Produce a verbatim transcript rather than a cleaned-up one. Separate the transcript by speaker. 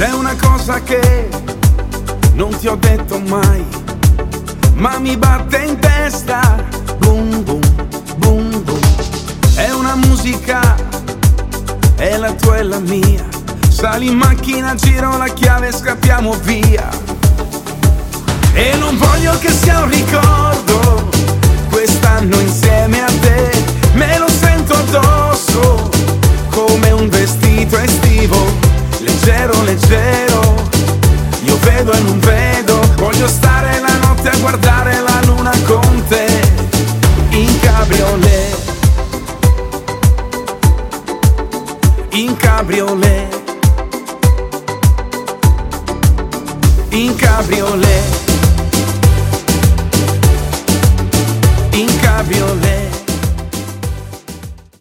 Speaker 1: C'è una cosa che non ti ho detto mai, ma mi batte in testa, boom boom, boom boom. È una musica, è la tua e la mia. Sali in macchina, giro la chiave, scappiamo via. E non voglio che sia un ricordo, quest'anno insieme a te. Me lo sento addosso, come un vestito estivo, leggero, leggero. Io vedo e non vedo, voglio stare la notte a guardare la luna con te. In cabriolet, in cabriolet, in cabriolet.